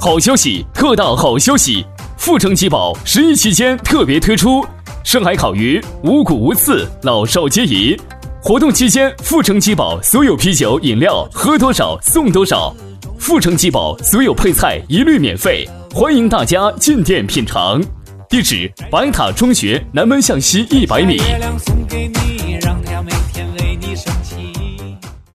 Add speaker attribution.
Speaker 1: 好消息，特大好消息！阜成吉宝11期间特别推出深海烤鱼，无骨无刺，老少皆宜。活动期间，阜成吉宝所有啤酒饮料喝多少送多少，阜成吉宝所有配菜一律免费，欢迎大家进店品尝。地址：白塔中学南门向西100米。